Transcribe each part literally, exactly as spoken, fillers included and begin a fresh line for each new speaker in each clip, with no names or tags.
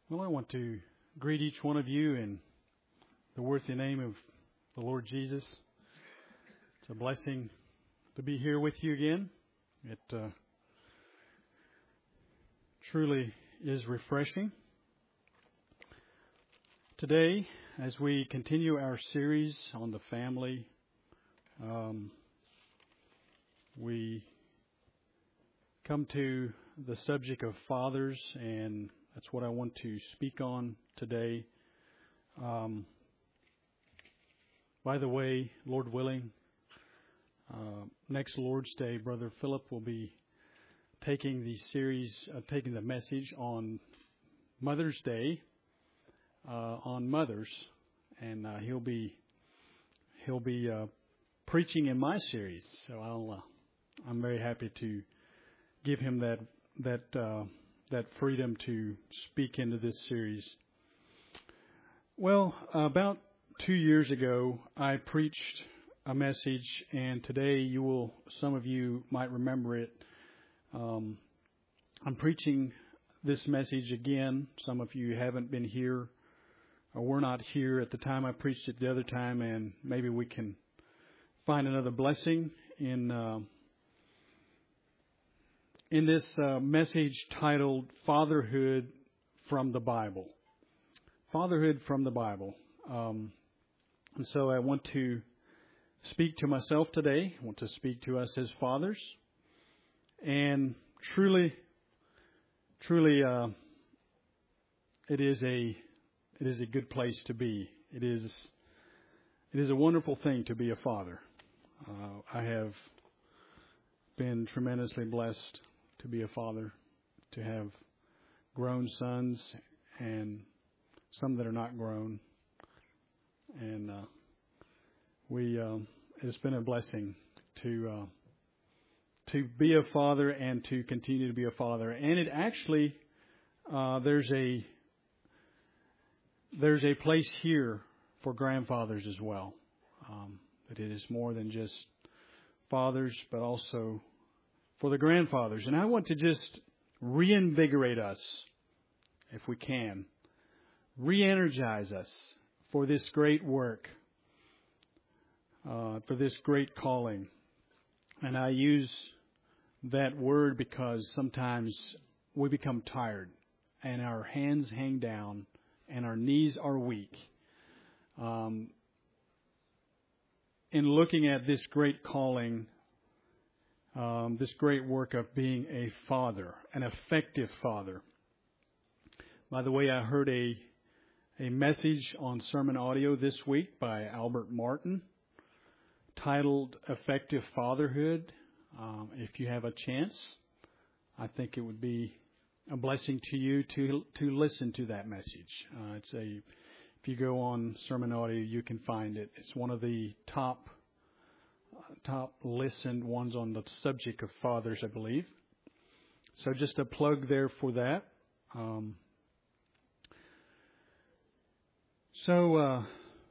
Well, I want to greet each one of you in the worthy name of the Lord Jesus. It's a blessing to be here with you again. It uh, truly is refreshing. Today, as we continue our series on the family, um, we come to the subject of fathers, and that's what I want to speak on today. Um, by the way, Lord willing, uh, next Lord's Day, Brother Philip will be taking the series, uh, taking the message on Mother's Day, uh, on mothers, and uh, he'll be he'll be uh, preaching in my series. So I'll uh, I'm very happy to give him that that. Uh, that freedom to speak into this series. Well, about two years ago, I preached a message, and today you will, some of you might remember it. Um, I'm preaching this message again. Some of you haven't been here or were not here at the time I preached it the other time, and maybe we can find another blessing in uh, in this uh, message titled Fatherhood from the Bible. Fatherhood from the Bible. Um, and so I want to speak to myself today. I want to speak to us as fathers. And truly, truly, uh, it is a it is a good place to be. It is it is a wonderful thing to be a father. Uh, I have been tremendously blessed to be a father, to have grown sons and some that are not grown. And uh, we uh, it's been a blessing to uh, to be a father and to continue to be a father. And it actually uh, there's a there's a place here for grandfathers as well. Um, but it is more than just fathers, but also for the grandfathers. And I want to just reinvigorate us, if we can, re-energize us for this great work, uh, for this great calling. And I use that word because sometimes we become tired and our hands hang down and our knees are weak. Um, in looking at this great calling, Um, this great work of being a father, an effective father. By the way, I heard a a message on sermon audio this week by Albert Martin titled Effective Fatherhood. Um, if you have a chance, I think it would be a blessing to you to to listen to that message. Uh, it's a if you go on sermon audio, you can find it. It's one of the top top listened ones on the subject of fathers, I believe. So just a plug there for that. Um, so, uh,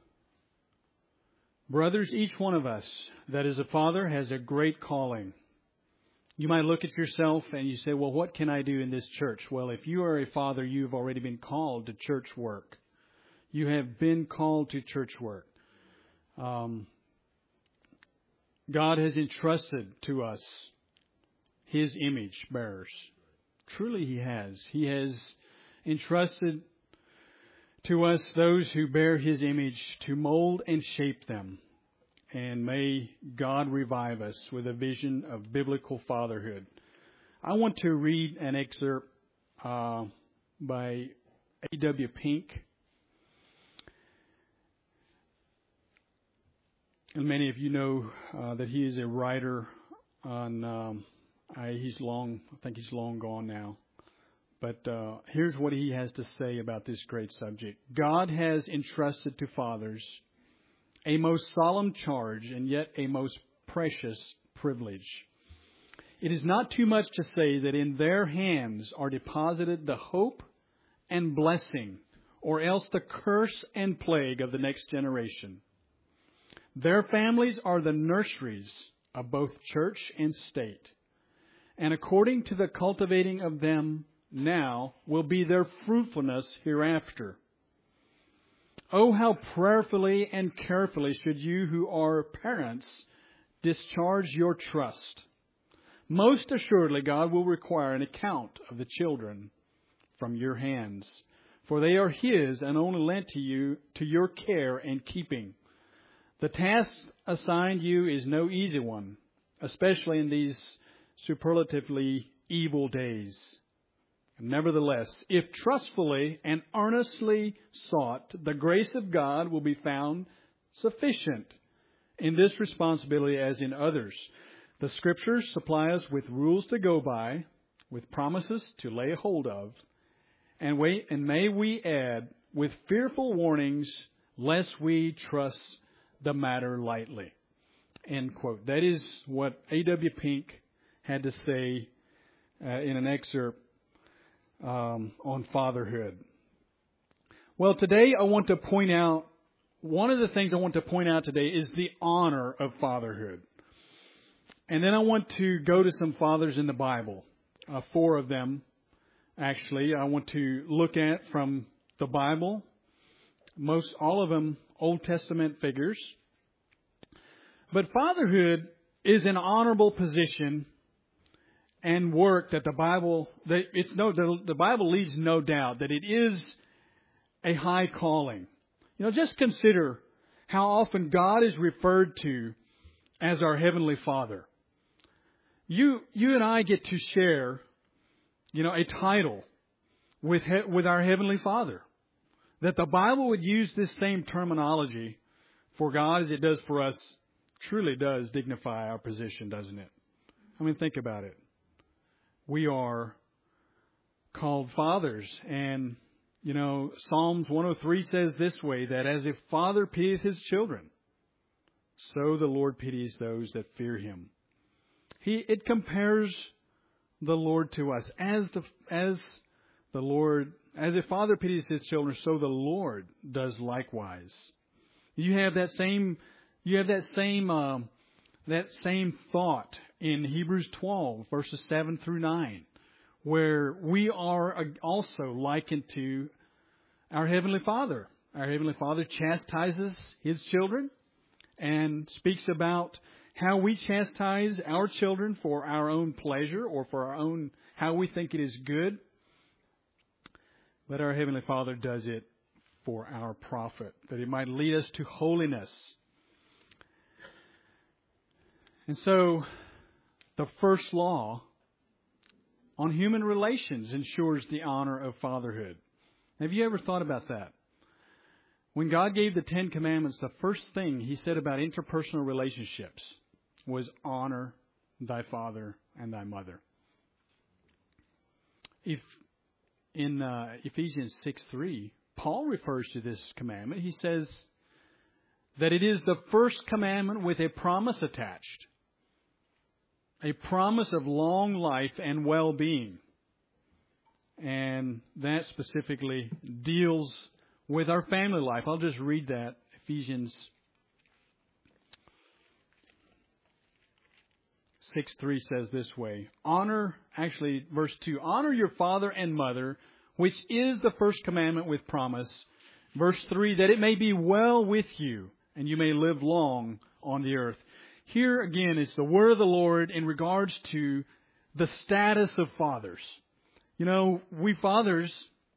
brothers, each one of us that is a father has a great calling. You might look at yourself and you say, well, what can I do in this church? Well, if you are a father, you've already been called to church work. You have been called to church work. Um, God has entrusted to us His image bearers. Truly He has. He has entrusted to us those who bear His image to mold and shape them. And may God revive us with a vision of biblical fatherhood. I want to read an excerpt uh, by A W Pink. And many of you know uh, that he is a writer on, um, I, he's long, I think he's long gone now. But uh, here's what he has to say about this great subject. God has entrusted to fathers a most solemn charge and yet a most precious privilege. It is not too much to say that in their hands are deposited the hope and blessing, or else the curse and plague of the next generation. Their families are the nurseries of both church and state. And according to the cultivating of them, now will be their fruitfulness hereafter. Oh, how prayerfully and carefully should you who are parents discharge your trust. Most assuredly, God will require an account of the children from your hands, for they are His and only lent to you to your care and keeping. The task assigned you is no easy one, especially in these superlatively evil days. Nevertheless, if trustfully and earnestly sought, the grace of God will be found sufficient in this responsibility as in others. The Scriptures supply us with rules to go by, with promises to lay hold of, and, wait, and may we add, with fearful warnings, lest we trust the matter lightly. End quote. That is what A W Pink had to say uh, in an excerpt um, on fatherhood. Well, today I want to point out, one of the things I want to point out today is the honor of fatherhood. And then I want to go to some fathers in the Bible, uh, four of them, actually. I want to look at from the Bible, most all of them Old Testament figures. But fatherhood is an honorable position and work that the Bible, that it's no, the, the Bible leaves no doubt that it is a high calling. You know, just consider how often God is referred to as our Heavenly Father. You, you and I get to share, you know, a title with, with our Heavenly Father. That the Bible would use this same terminology for God as it does for us truly does dignify our position, doesn't it? I mean, think about it. We are called fathers. And, you know, Psalms one oh three says this way, that as a father pities his children, so the Lord pities those that fear Him. He, it compares the Lord to us. As the, as the Lord, as a father pities his children, so the Lord does likewise. You have that same, you have that same, um, that same thought in Hebrews twelve, verses seven through nine, where we are also likened to our Heavenly Father. Our Heavenly Father chastises His children and speaks about how we chastise our children for our own pleasure or for our own, how we think it is good. But our Heavenly Father does it for our profit, that it might lead us to holiness. And so, the first law on human relations ensures the honor of fatherhood. Have you ever thought about that? When God gave the Ten Commandments, the first thing He said about interpersonal relationships was honor thy father and thy mother. If in uh, Ephesians six three, Paul refers to this commandment. He says that it is the first commandment with a promise attached. A promise of long life and well-being. And that specifically deals with our family life. I'll just read that. Ephesians six three says this way. Honor, actually, verse two. Honor your father and mother, which is the first commandment with promise. Verse three, that it may be well with you, and you may live long on the earth. Here again is the word of the Lord in regards to the status of fathers. You know, we fathers,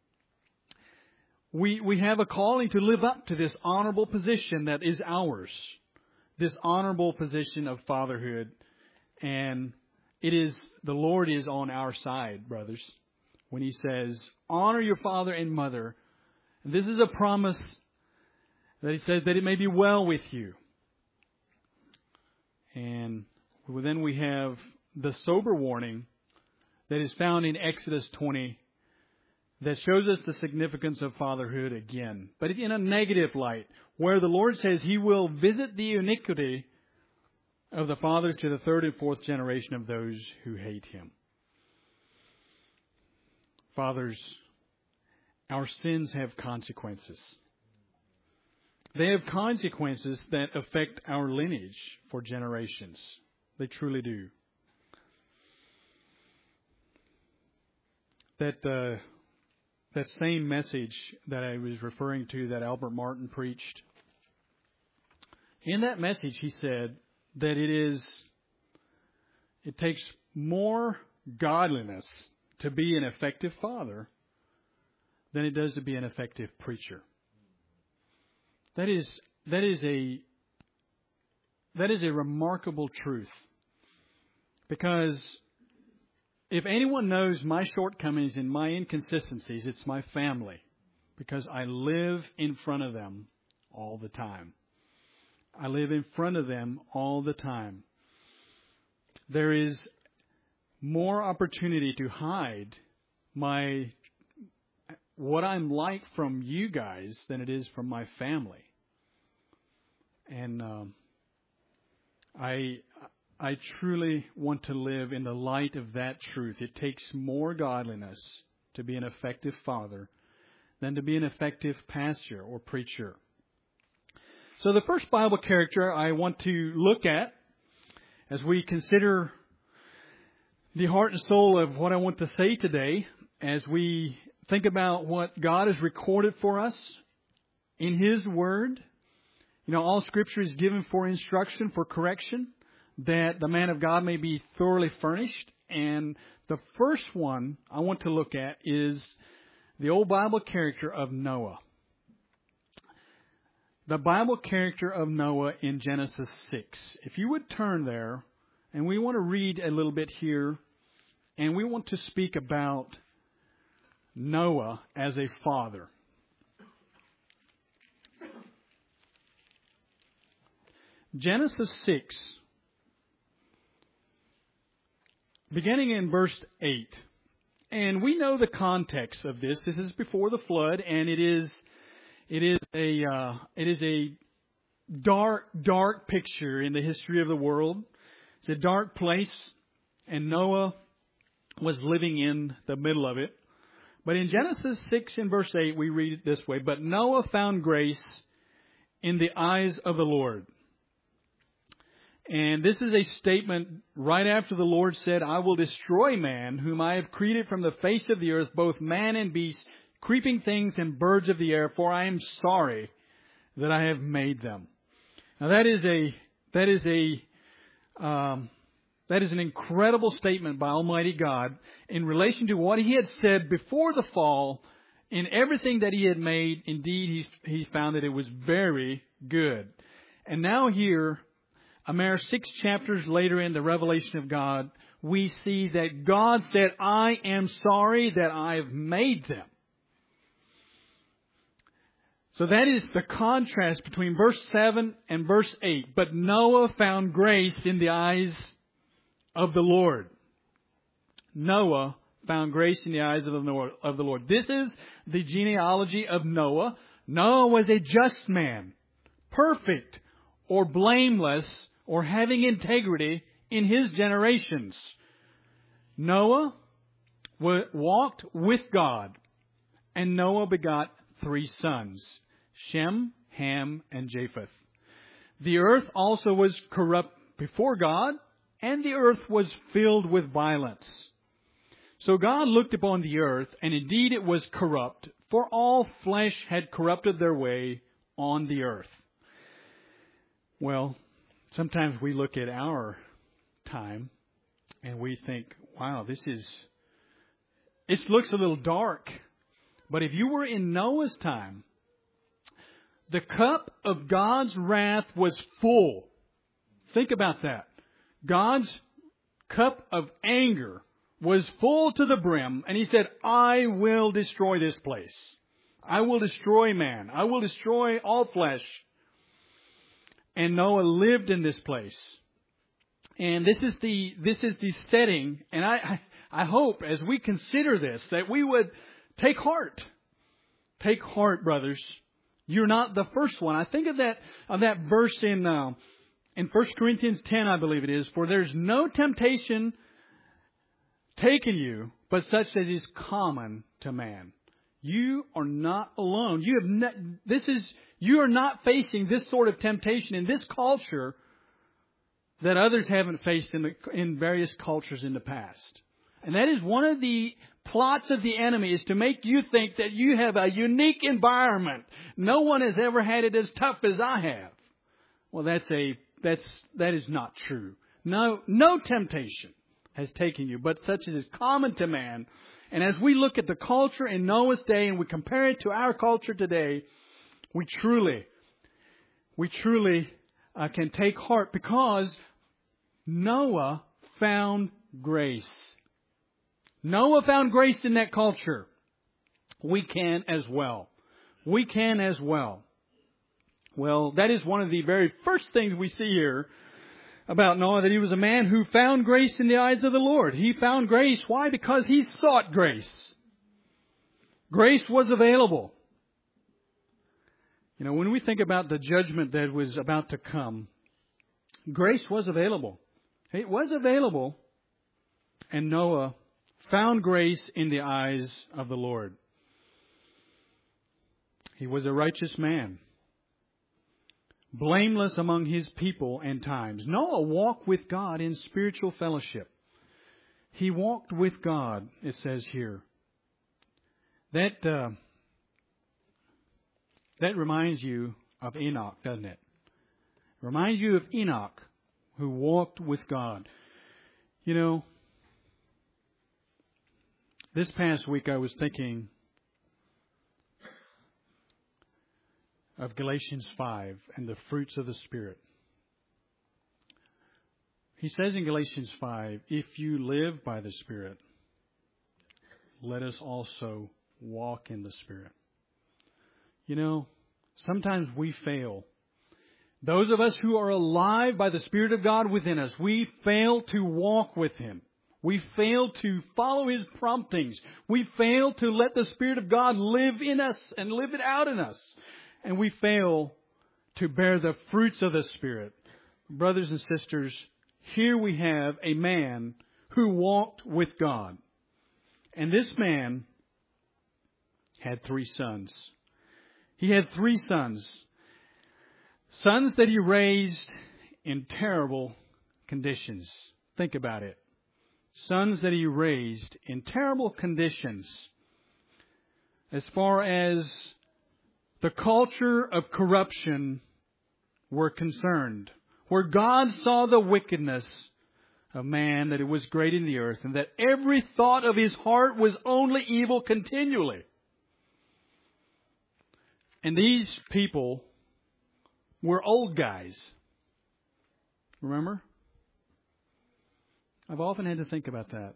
we we have a calling to live up to this honorable position that is ours. This honorable position of fatherhood. And it is, the Lord is on our side, brothers, when He says, honor your father and mother. And this is a promise that He says that it may be well with you. And then we have the sober warning that is found in Exodus twenty that shows us the significance of fatherhood again, but in a negative light, where the Lord says He will visit the iniquity of the fathers to the third and fourth generation of those who hate Him. Fathers, our sins have consequences. They have consequences that affect our lineage for generations. They truly do. that uh, that same message that I was referring to that Albert Martin preached. In that message, he said that it is it takes more godliness to be an effective father than it does to be an effective preacher. That is that is a that is a remarkable truth. Because if anyone knows my shortcomings and my inconsistencies, it's my family. Because I live in front of them all the time. I live in front of them all the time. There is more opportunity to hide my what I'm like from you guys than it is from my family. And um, I I truly want to live in the light of that truth. It takes more godliness to be an effective father than to be an effective pastor or preacher. So the first Bible character I want to look at as we consider the heart and soul of what I want to say today, as we think about what God has recorded for us in His Word. You know, all Scripture is given for instruction, for correction, that the man of God may be thoroughly furnished. And the first one I want to look at is the old Bible character of Noah. The Bible character of Noah in Genesis six. If you would turn there, and we want to read a little bit here, and we want to speak about Noah as a father. Genesis six, beginning in verse eight. And we know the context of this. This is before the flood, and it is it is a uh, it is a dark, dark picture in the history of the world. It's a dark place, and Noah was living in the middle of it. But in Genesis six and verse eight, we read it this way: "But Noah found grace in the eyes of the Lord." And this is a statement right after the Lord said, "I will destroy man, whom I have created from the face of the earth, both man and beast, creeping things and birds of the air, for I am sorry that I have made them." Now that is a that is a um, that is an incredible statement by Almighty God in relation to what He had said before the fall. In everything that He had made, indeed, He He found that it was very good. And now here, a mere six chapters later in the revelation of God, we see that God said, "I am sorry that I have made them." So that is the contrast between verse seven and verse eight. "But Noah found grace in the eyes of the Lord." Noah found grace in the eyes of the Lord. Of the Lord. This is the genealogy of Noah. Noah was a just man, perfect or blameless or having integrity in his generations. Noah walked with God, and Noah begot three sons, Shem, Ham, and Japheth. The earth also was corrupt before God, and the earth was filled with violence. So God looked upon the earth, and indeed it was corrupt, for all flesh had corrupted their way on the earth. Well, sometimes we look at our time and we think, wow, this is, it looks a little dark. But if you were in Noah's time, the cup of God's wrath was full. Think about that. God's cup of anger was full to the brim, and He said, "I will destroy this place. I will destroy man. I will destroy all flesh." And Noah lived in this place. And this is the this is the setting. And I, I, I hope as we consider this that we would take heart. Take heart, brothers. You're not the first one. I think of that of that verse in uh, in First Corinthians ten, I believe it is. "For there's no temptation taken you, but such as is common to man." You are not alone. You have not, this is you are not facing this sort of temptation in this culture that others haven't faced in the, in various cultures in the past. And that is one of the plots of the enemy is to make you think that you have a unique environment. No one has ever had it as tough as I have. Well, that's a that's that is not true. No, no temptation has taken you, but such as is common to man. And as we look at the culture in Noah's day and we compare it to our culture today, we truly, we truly uh, can take heart because Noah found grace. Noah found grace in that culture. We can as well. We can as well. Well, that is one of the very first things we see here about Noah, that he was a man who found grace in the eyes of the Lord. He found grace. Why? Because he sought grace. Grace was available. You know, when we think about the judgment that was about to come, grace was available. It was available, and Noah found grace in the eyes of the Lord. He was a righteous man, blameless among his people and times. Noah walked with God in spiritual fellowship. He walked with God, it says here. That uh, that reminds you of Enoch, doesn't it? Reminds you of Enoch, who walked with God. You know, this past week I was thinking of Galatians five and the fruits of the Spirit. He says in Galatians five, if you live by the Spirit, let us also walk in the Spirit. You know, sometimes we fail. Those of us who are alive by the Spirit of God within us, we fail to walk with Him. We fail to follow His promptings. We fail to let the Spirit of God live in us and live it out in us. And we fail to bear the fruits of the Spirit. Brothers and sisters, here we have a man who walked with God. And this man had three sons. He had three sons. Sons that he raised in terrible conditions. Think about it. Sons that he raised in terrible conditions. As far as the culture of corruption were concerned. Where God saw the wickedness of man, that it was great in the earth, and that every thought of his heart was only evil continually. And these people were old guys. Remember? I've often had to think about that.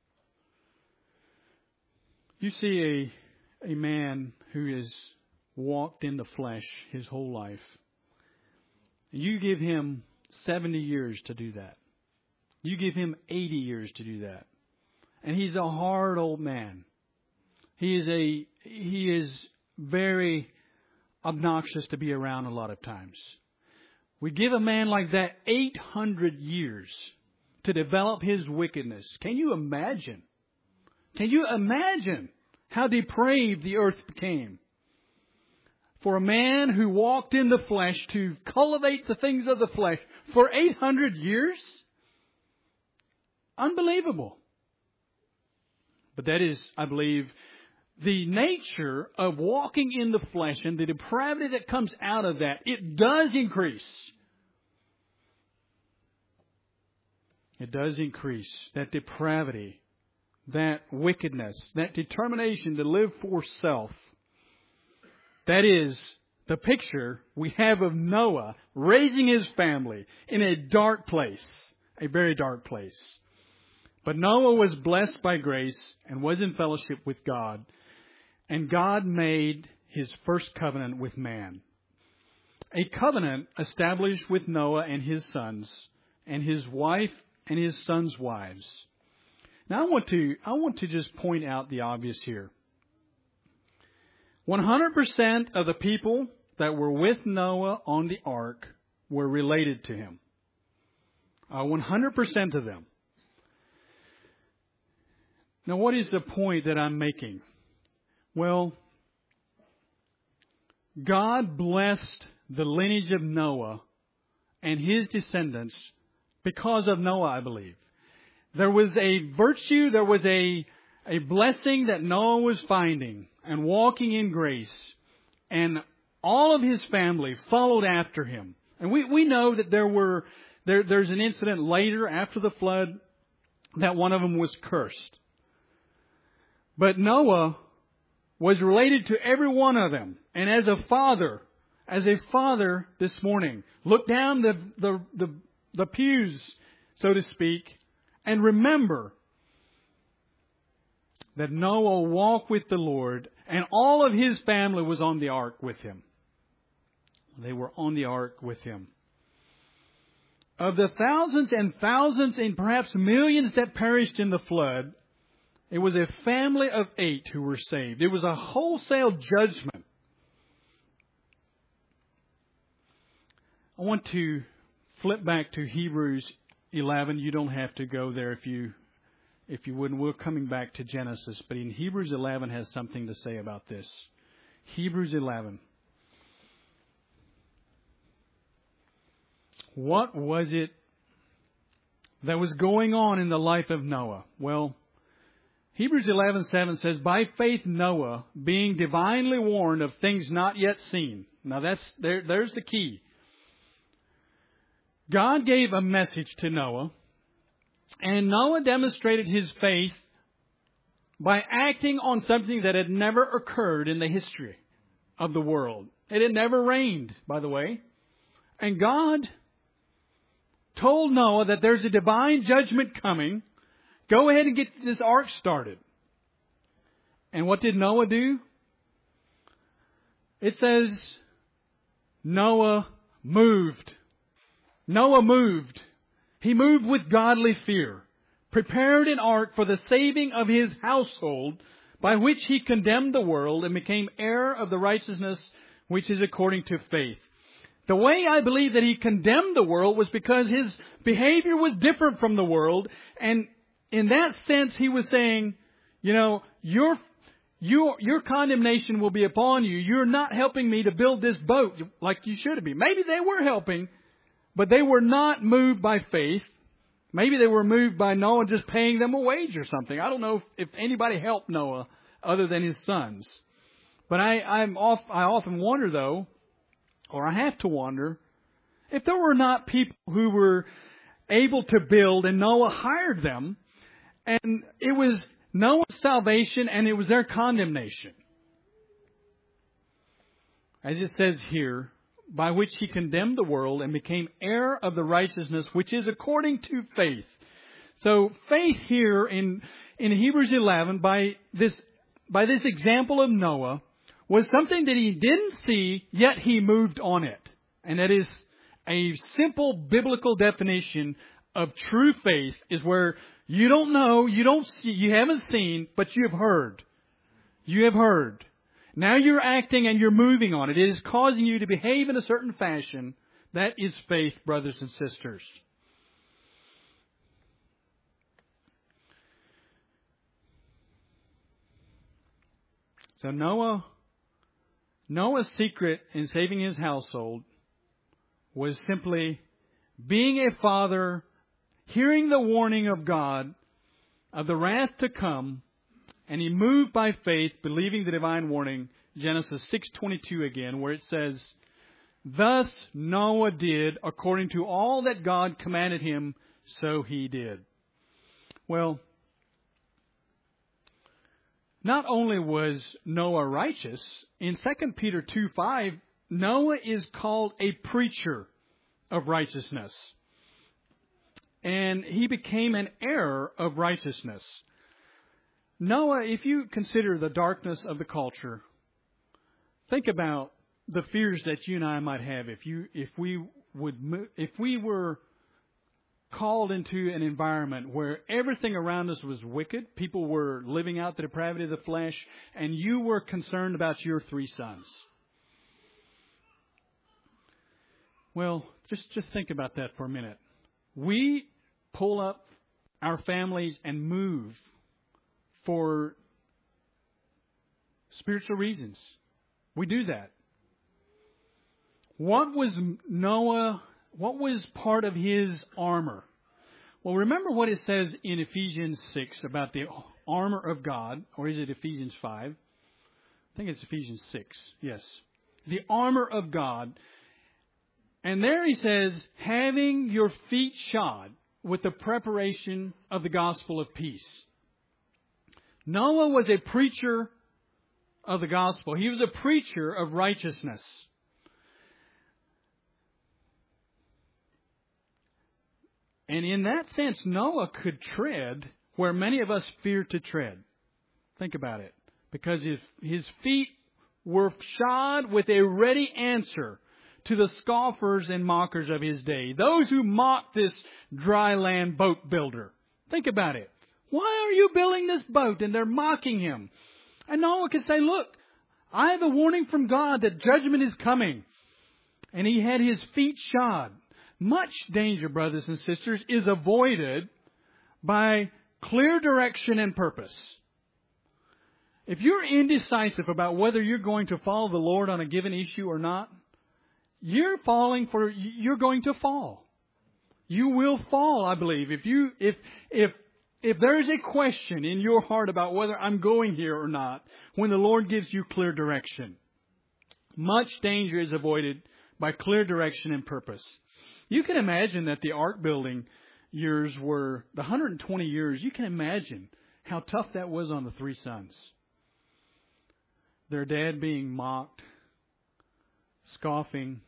You see a, a man who has walked in the flesh his whole life. You give him seventy years to do that. You give him eighty years to do that. And he's a hard old man. He is a he is very obnoxious to be around a lot of times. We give a man like that eight hundred years to develop his wickedness. Can you imagine? Can you imagine how depraved the earth became? For a man who walked in the flesh to cultivate the things of the flesh for eight hundred years? Unbelievable. But that is, I believe, the nature of walking in the flesh and the depravity that comes out of that. It does increase. It does increase. That depravity, that wickedness, that determination to live for self. That is the picture we have of Noah raising his family in a dark place, a very dark place. But Noah was blessed by grace and was in fellowship with God. And God made His first covenant with man. A covenant established with Noah and his sons, and his wife and his sons' wives. Now I want to, I want to just point out the obvious here. one hundred percent of the people that were with Noah on the ark were related to him. Uh, one hundred percent of them. Now, what is the point that I'm making? Well, God blessed the lineage of Noah and his descendants because of Noah, I believe. There was a virtue, there was a a blessing that Noah was finding and walking in grace. And all of his family followed after him. And we, we know that there were, there, there's an incident later after the flood that one of them was cursed. But Noah was related to every one of them. And as a father, as a father this morning, look down the, the, the, the pews, so to speak, and remember that Noah walked with the Lord and all of his family was on the ark with him. They were on the ark with him. Of the thousands and thousands and perhaps millions that perished in the flood, it was a family of eight who were saved. It was a wholesale judgment. I want to flip back to Hebrews eleven. You don't have to go there if you if you wouldn't. We're coming back to Genesis. But in Hebrews eleven has something to say about this. Hebrews eleven. What was it that was going on in the life of Noah? Well, Hebrews eleven seven says, by faith Noah, being divinely warned of things not yet seen. Now that's there. There's the key. God gave a message to Noah, and Noah demonstrated his faith by acting on something that had never occurred in the history of the world. It had never rained, by the way. And God told Noah that there's a divine judgment coming. Go ahead and get this ark started. And what did Noah do? It says Noah moved. Noah moved. He moved with godly fear, prepared an ark for the saving of his household, by which he condemned the world and became heir of the righteousness which is according to faith. The way I believe that he condemned the world was because his behavior was different from the world. And in that sense, he was saying, you know, your, your, your condemnation will be upon you. You're not helping me to build this boat like you should be. Maybe they were helping, but they were not moved by faith. Maybe they were moved by Noah just paying them a wage or something. I don't know if, if anybody helped Noah other than his sons. But I, I'm off, I often wonder, though, or I have to wonder, if there were not people who were able to build and Noah hired them, and it was Noah's salvation and it was their condemnation. As it says here, by which he condemned the world and became heir of the righteousness which is according to faith. So faith here in, in Hebrews eleven, by this, by this example of Noah, was something that he didn't see, yet he moved on it. And that is a simple biblical definition of true faith, is where you don't know, you don't see, you haven't seen, but you have heard. You have heard. Now you're acting and you're moving on it. It is causing you to behave in a certain fashion. That is faith, brothers and sisters. So Noah, Noah's secret in saving his household was simply being a father, hearing the warning of God of the wrath to come, and he moved by faith, believing the divine warning. Genesis six twenty-two again, where it says, thus Noah did according to all that God commanded him, so he did. Well, not only was Noah righteous, in Second Peter two five, Noah is called a preacher of righteousness. And he became an heir of righteousness. Noah, if you consider the darkness of the culture, think about the fears that you and I might have if you, if we would, if we were called into an environment where everything around us was wicked, people were living out the depravity of the flesh, and you were concerned about your three sons. Well, just, just think about that for a minute. We pull up our families and move for spiritual reasons. We do that. What was Noah, what was part of his armor? Well, remember what it says in Ephesians six about the armor of God, or is it Ephesians five? I think it's Ephesians six. Yes. The armor of God. And there he says, having your feet shod with the preparation of the gospel of peace. Noah was a preacher of the gospel. He was a preacher of righteousness. And in that sense, Noah could tread where many of us fear to tread. Think about it. Because if his feet were shod with a ready answer to the scoffers and mockers of his day. Those who mocked this dry land boat builder. Think about it. Why are you building this boat? And they're mocking him. And Noah could say, look, I have a warning from God that judgment is coming. And he had his feet shod. Much danger, brothers and sisters, is avoided by clear direction and purpose. If you're indecisive about whether you're going to follow the Lord on a given issue or not, you're falling for, you're going to fall. You will fall, I believe. If you, if, if, if there is a question in your heart about whether I'm going here or not, when the Lord gives you clear direction, much danger is avoided by clear direction and purpose. You can imagine that the ark building years were the one hundred twenty years. You can imagine how tough that was on the three sons. Their dad being mocked, scoffing.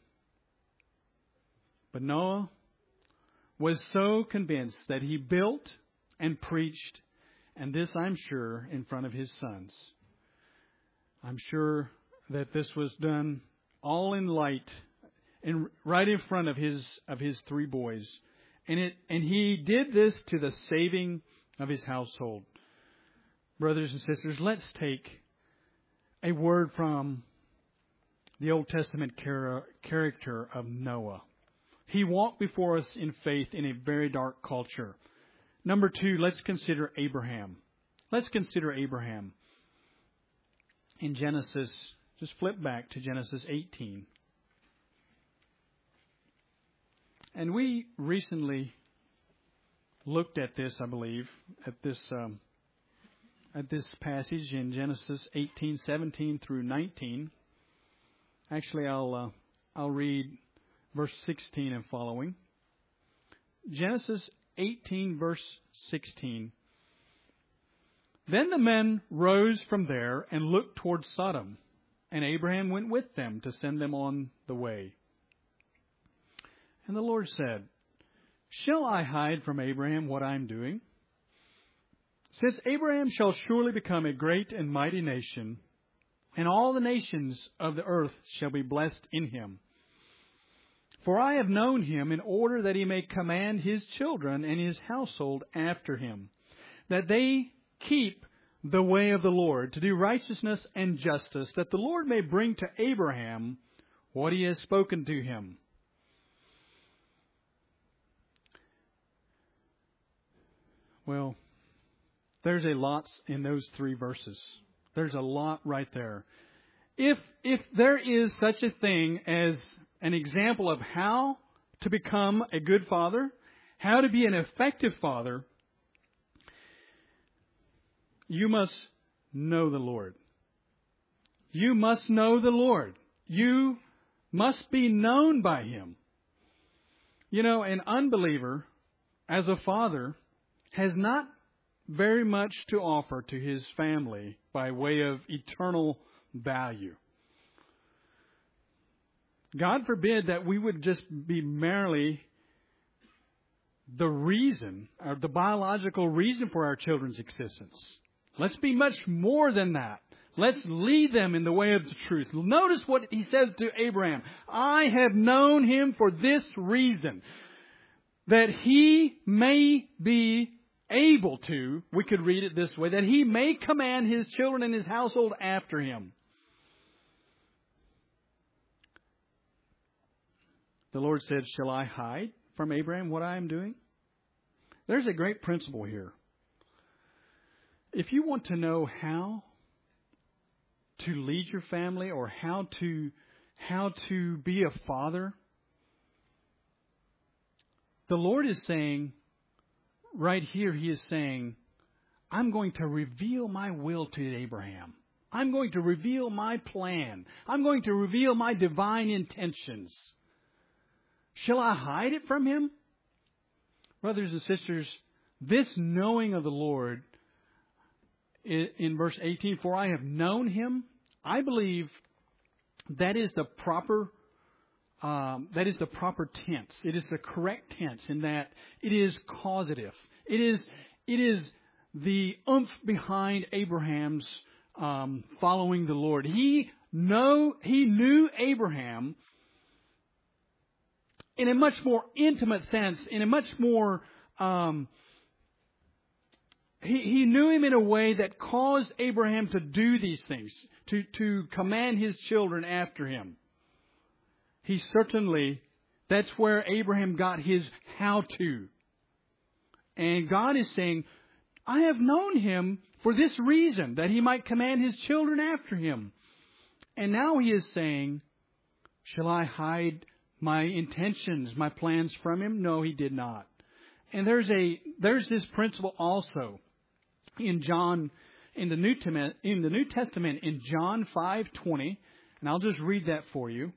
But Noah was so convinced that he built and preached, and this I'm sure in front of his sons. I'm sure that this was done all in light and right in front of his of his three boys. And it and he did this to the saving of his household. Brothers and sisters, let's take a word from the Old Testament char- character of Noah. He walked before us in faith in a very dark culture. Number two, let's consider Abraham. Let's consider Abraham. In Genesis, just flip back to Genesis eighteen. And we recently looked at this, I believe, at this um, at this passage in Genesis eighteen, seventeen through nineteen. Actually, I'll uh, I'll read verse sixteen and following. Genesis eighteen, verse sixteen. Then the men rose from there and looked toward Sodom, and Abraham went with them to send them on the way. And the Lord said, shall I hide from Abraham what I am doing? Since Abraham shall surely become a great and mighty nation, and all the nations of the earth shall be blessed in him. For I have known him in order that he may command his children and his household after him, that they keep the way of the Lord, to do righteousness and justice, that the Lord may bring to Abraham what he has spoken to him. Well, there's a lot in those three verses. There's a lot right there. If if there is such a thing as an example of how to become a good father, how to be an effective father, you must know the Lord. You must know the Lord. You must be known by Him. You know, an unbeliever, as a father, has not very much to offer to his family by way of eternal value. God forbid that we would just be merely the reason, or the biological reason for our children's existence. Let's be much more than that. Let's lead them in the way of the truth. Notice what he says to Abraham. I have known him for this reason, that he may be able to, we could read it this way, that he may command his children and his household after him. The Lord said, shall I hide from Abraham what I am doing? There's a great principle here. If you want to know how to lead your family or how to how to be a father, the Lord is saying, right here, He is saying, I'm going to reveal my will to Abraham. I'm going to reveal my plan. I'm going to reveal my divine intentions. Shall I hide it from him? Brothers and sisters, this knowing of the Lord, in verse eighteen, for I have known him, I believe that is the proper um, that is the proper tense. It is the correct tense in that it is causative. It is it is the oomph behind Abraham's um, following the Lord. He know he knew Abraham in a much more intimate sense, in a much more um, he, he knew him in a way that caused Abraham to do these things, to, to command his children after him. He certainly, that's where Abraham got his how-to. And God is saying, I have known him for this reason, that he might command his children after him. And now he is saying, shall I hide my intentions, my plans from him? No, he did not. And there's a there's this principle also in John in the New Testament in the New Testament in John five twenty, and I'll just read that for you.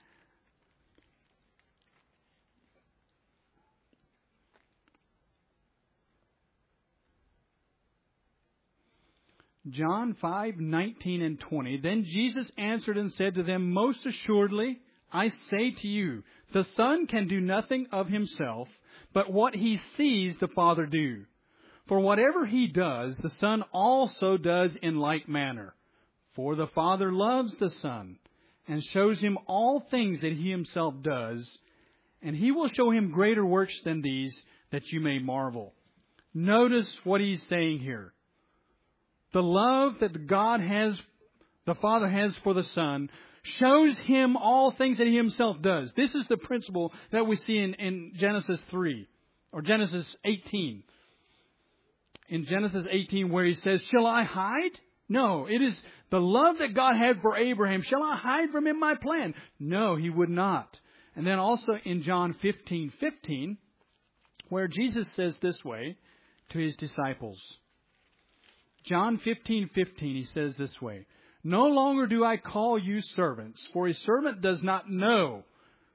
John five nineteen and twenty. Then Jesus answered and said to them, most assuredly, I say to you, the Son can do nothing of himself, but what he sees the Father do. For whatever he does, the Son also does in like manner. For the Father loves the Son, and shows him all things that he himself does, and he will show him greater works than these, that you may marvel. Notice what he's saying here. The love that God has, the Father has for the Son, shows him all things that he himself does. This is the principle that we see in, in Genesis three, or Genesis eighteen. In Genesis eighteen, where he says, shall I hide? No, it is the love that God had for Abraham. Shall I hide from him my plan? No, he would not. And then also in John fifteen fifteen, where Jesus says this way to his disciples. John fifteen fifteen, he says this way. No longer do I call you servants, for a servant does not know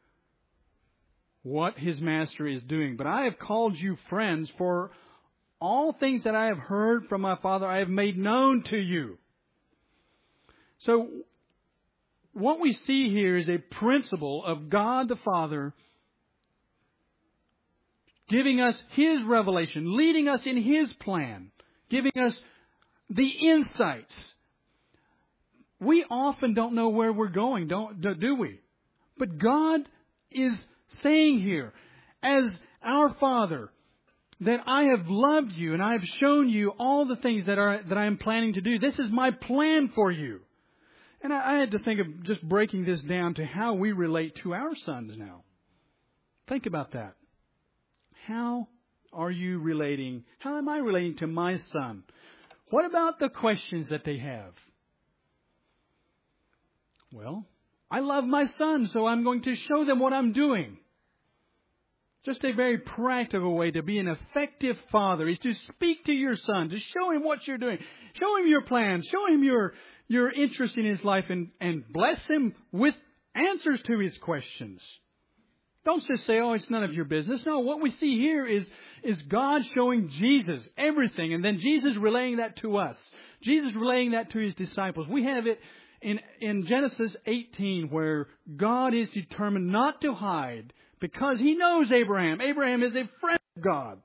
what his master is doing. But I have called you friends, for all things that I have heard from my Father I have made known to you. So what we see here is a principle of God the Father giving us his revelation, leading us in his plan, giving us the insights. We often don't know where we're going, don't do we? But God is saying here, as our Father, that I have loved you and I have shown you all the things that are that I am planning to do. This is my plan for you. And I, I had to think of just breaking this down to how we relate to our sons now. Think about that. How are you relating? How am I relating to my son? What about the questions that they have? Well, I love my son, so I'm going to show them what I'm doing. Just a very practical way to be an effective father is to speak to your son, to show him what you're doing. Show him your plans. Show him your, your interest in his life and, and bless him with answers to his questions. Don't just say, oh, it's none of your business. No, what we see here is, is God showing Jesus everything, and then Jesus relaying that to us. Jesus relaying that to his disciples. We have it in, in Genesis eighteen, where God is determined not to hide because he knows Abraham. Abraham is a friend of God.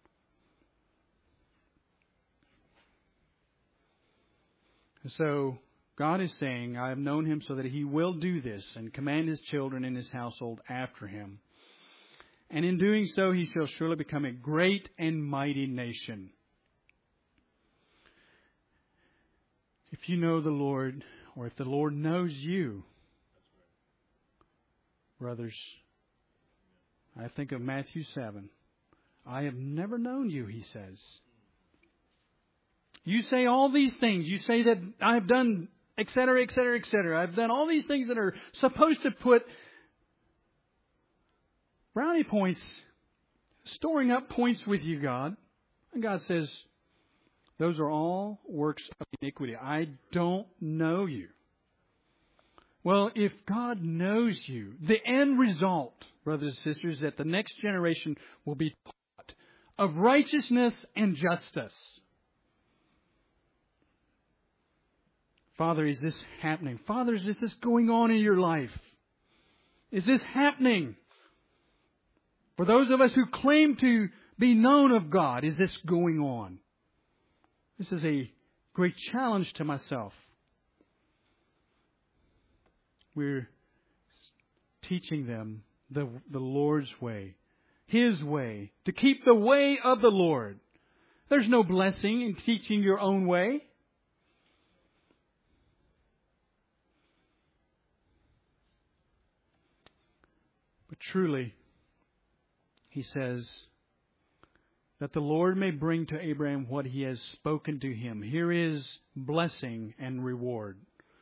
And so God is saying, I have known him so that he will do this and command his children in his household after him. And in doing so, he shall surely become a great and mighty nation. If you know the Lord, or if the Lord knows you, brothers, I think of Matthew seven. I have never known you, he says. You say all these things. You say that I have done et cetera, et cetera, et cetera. I've done all these things that are supposed to put brownie points, storing up points with you, God. And God says, Those are all works of iniquity. I don't know you. Well, if God knows you, the end result, brothers and sisters, is that the next generation will be taught of righteousness and justice. Father, is this happening? Father, is this going on in your life? Is this happening? For those of us who claim to be known of God, is this going on? This is a great challenge to myself. We're teaching them the, the Lord's way, His way, to keep the way of the Lord. There's no blessing in teaching your own way. But truly, He says, that the Lord may bring to Abraham what He has spoken to him. Here is blessing and reward.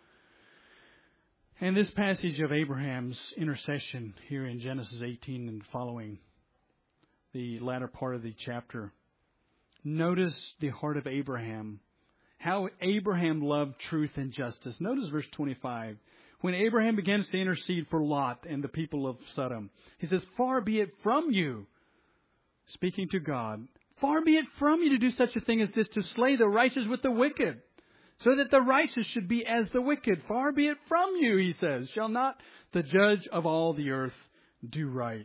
And this passage of Abraham's intercession here in Genesis eighteen and following, the latter part of the chapter, notice the heart of Abraham. How Abraham loved truth and justice. Notice verse twenty-five. When Abraham begins to intercede for Lot and the people of Sodom, he says, far be it from you, speaking to God, far be it from you to do such a thing as this, to slay the righteous with the wicked, so that the righteous should be as the wicked. Far be it from you, he says, shall not the judge of all the earth do right?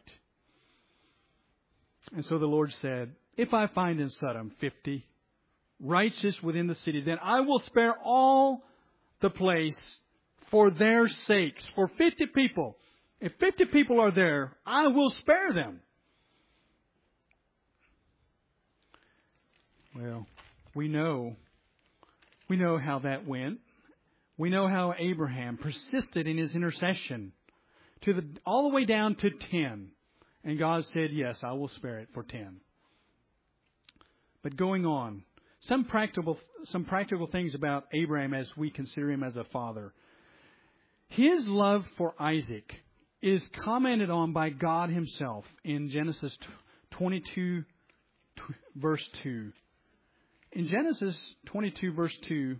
And so the Lord said, if I find in Sodom fifty righteous within the city, then I will spare all the place for their sakes. For fifty people. If fifty people are there, I will spare them. Well, we know, we know how that went. We know how Abraham persisted in his intercession to the all the way down to ten. And God said, yes, I will spare it for ten. But going on, some practical, some practical things about Abraham as we consider him as a father. His love for Isaac is commented on by God Himself in Genesis twenty-two, verse two. In Genesis twenty-two, verse two,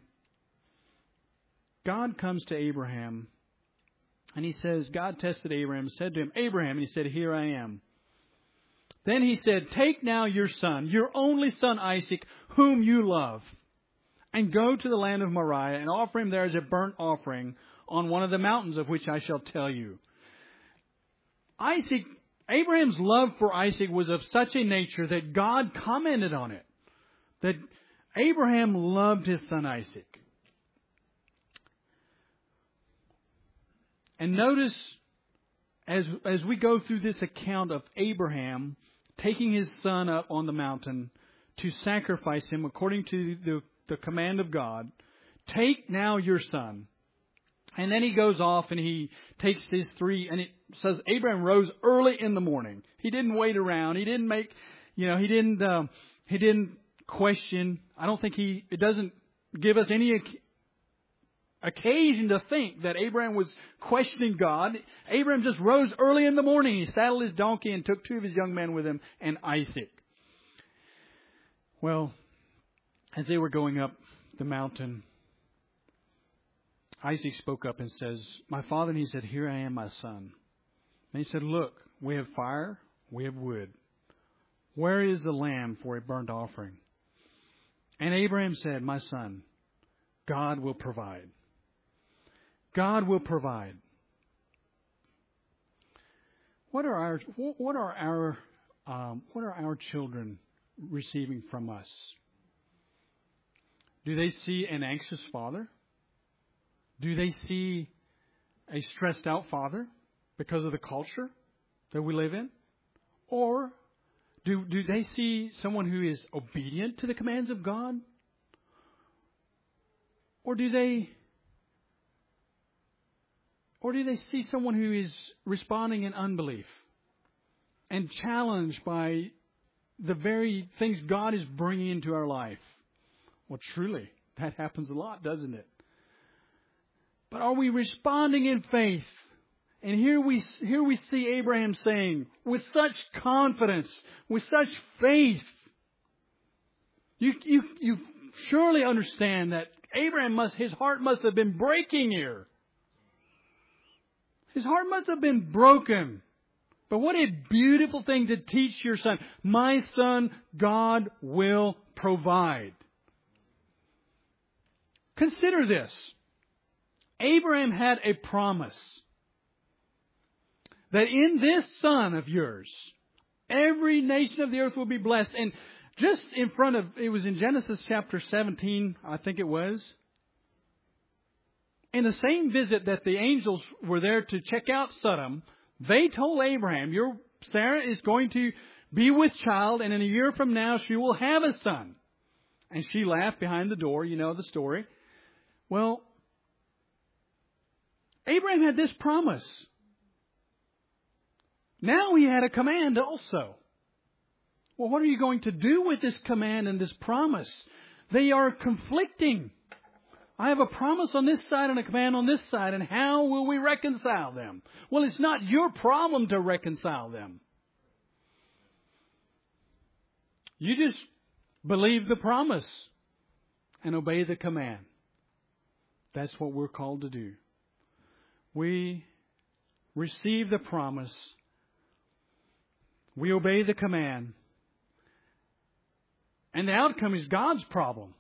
God comes to Abraham and He says, God tested Abraham, said to him, Abraham, and he said, here I am. Then He said, take now your son, your only son Isaac, whom you love, and go to the land of Moriah and offer him there as a burnt offering on one of the mountains of which I shall tell you. Isaac, Abraham's love for Isaac was of such a nature that God commented on it. That Abraham loved his son Isaac. And notice, as, as we go through this account of Abraham taking his son up on the mountain to sacrifice him according to the, the command of God, take now your son. And then he goes off and he takes his three, and it says Abraham rose early in the morning. He didn't wait around. He didn't make, you know, he didn't, um, he didn't question. I don't think he, it doesn't give us any occasion to think that Abraham was questioning God. Abraham just rose early in the morning. He saddled his donkey and took two of his young men with him and Isaac. Well, as they were going up the mountain, Isaac spoke up and says, my father, and he said, here I am, my son. And he said, look, we have fire, we have wood. Where is the lamb for a burnt offering? And Abraham said, my son, God will provide. God will provide. What are our what are our um, what are our children receiving from us? Do they see an anxious father? Do they see a stressed out father because of the culture that we live in? Or do, do they see someone who is obedient to the commands of God? Or do they or do they see someone who is responding in unbelief and challenged by the very things God is bringing into our life? Well, truly, that happens a lot, doesn't it? But are we responding in faith? And here we here we see Abraham saying, with such confidence, with such faith, you you you surely understand that Abraham must, his heart must have been breaking here. His heart must have been broken. But what a beautiful thing to teach your son. My son, God will provide. Consider this. Abraham had a promise that in this son of yours, every nation of the earth will be blessed. And just in front of, it was in Genesis chapter seventeen, I think it was. In the same visit that the angels were there to check out Sodom, they told Abraham, your Sarah is going to be with child, and in a year from now she will have a son. And she laughed behind the door. You know the story. Well, Abraham had this promise. Now he had a command also. Well, what are you going to do with this command and this promise? They are conflicting. I have a promise on this side and a command on this side, and how will we reconcile them? Well, it's not your problem to reconcile them. You just believe the promise and obey the command. That's what we're called to do. We receive the promise. We obey the command. And the outcome is God's problem.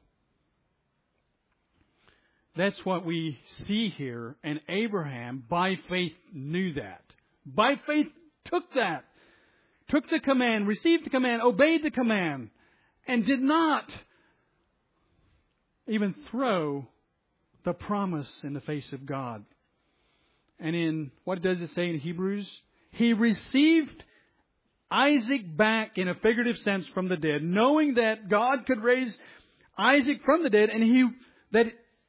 That's what we see here. And Abraham, by faith, knew that. By faith, took that. Took the command, received the command, obeyed the command, and did not even throw the promise in the face of God. And in, what does it say in Hebrews? He received Isaac back in a figurative sense from the dead, knowing that God could raise Isaac from the dead, and he that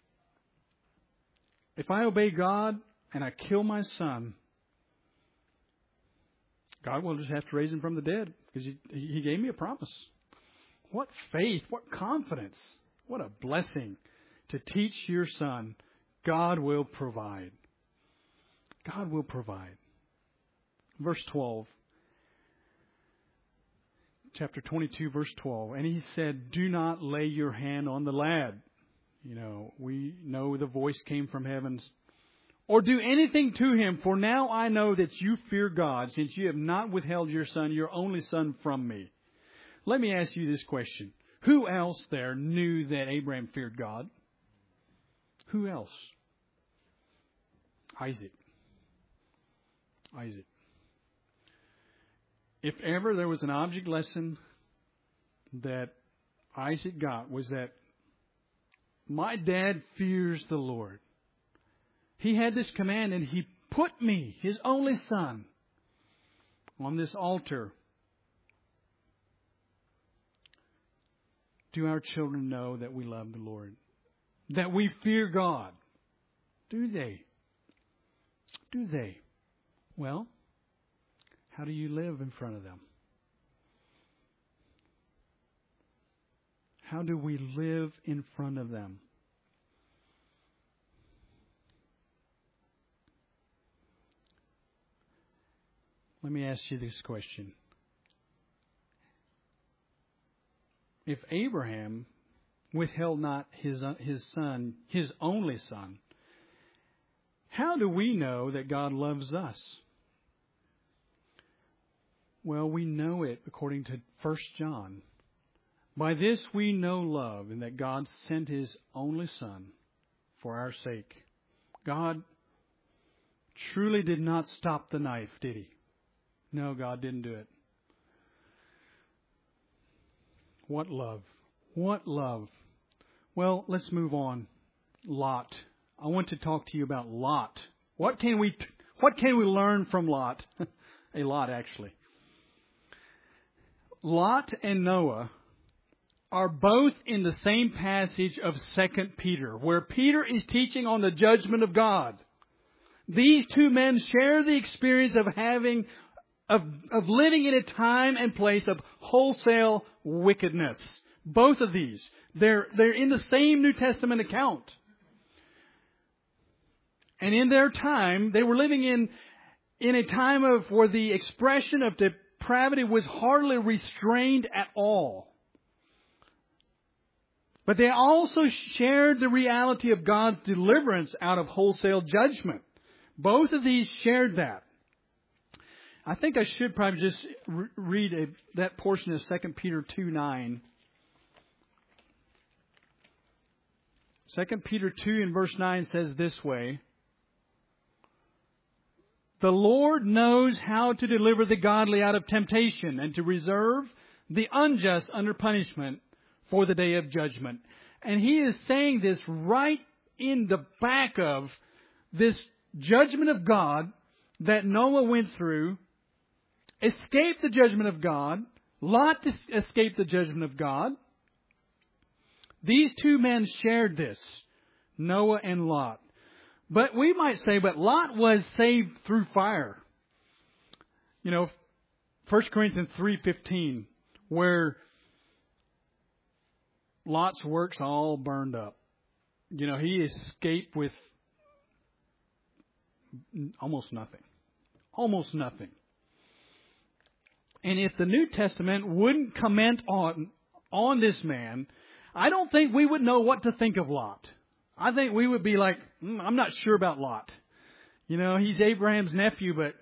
if I obey God and I kill my son, God will just have to raise him from the dead because he, he gave me a promise. What faith, what confidence, what a blessing to teach your son God will provide. God will provide. Verse twelve. Chapter twenty-two, verse twelve. And he said, do not lay your hand on the lad. You know, we know the voice came from heavens. Or do anything to him, for now I know that you fear God, since you have not withheld your son, your only son, from me. Let me ask you this question. Who else there knew that Abraham feared God? Who else? Isaac. Isaac. If ever there was an object lesson that Isaac got, was that my dad fears the Lord. He had this command, and he put me, his only son, on this altar. Do our children know that we love the Lord? That we fear God? Do they? Do they? Well, how do you live in front of them? How do we live in front of them? Let me ask you this question. If Abraham withheld not his, his son, his only son, how do we know that God loves us? Well, we know it according to First John. By this we know love, and that God sent His only Son for our sake. God truly did not stop the knife, did He? No, God didn't do it. What love. What love. Well, let's move on. Lot. I want to talk to you about Lot. What can we, what can we learn from Lot? A lot, actually. Lot and Noah are both in the same passage of Second Peter, where Peter is teaching on the judgment of God. These two men share the experience of having, of, of living in a time and place of wholesale wickedness. Both of these, they're, they're in the same New Testament account. And in their time, they were living in, in a time of where the expression of depravity was hardly restrained at all. But they also shared the reality of God's deliverance out of wholesale judgment. Both of these shared that. I think I should probably just re- read a, that portion of Second Peter two nine. Second Peter two in verse nine says this way. The Lord knows how to deliver the godly out of temptation and to reserve the unjust under punishment for the day of judgment. And he is saying this right in the back of this judgment of God that Noah went through, escaped the judgment of God. Lot escaped the judgment of God. These two men shared this, Noah and Lot. But we might say, but Lot was saved through fire. You know, First Corinthians three fifteen, where Lot's works all burned up. You know, he escaped with almost nothing. Almost nothing. And if the New Testament wouldn't comment on, on this man, I don't think we would know what to think of Lot. I think we would be like, mm, I'm not sure about Lot. You know, he's Abraham's nephew, but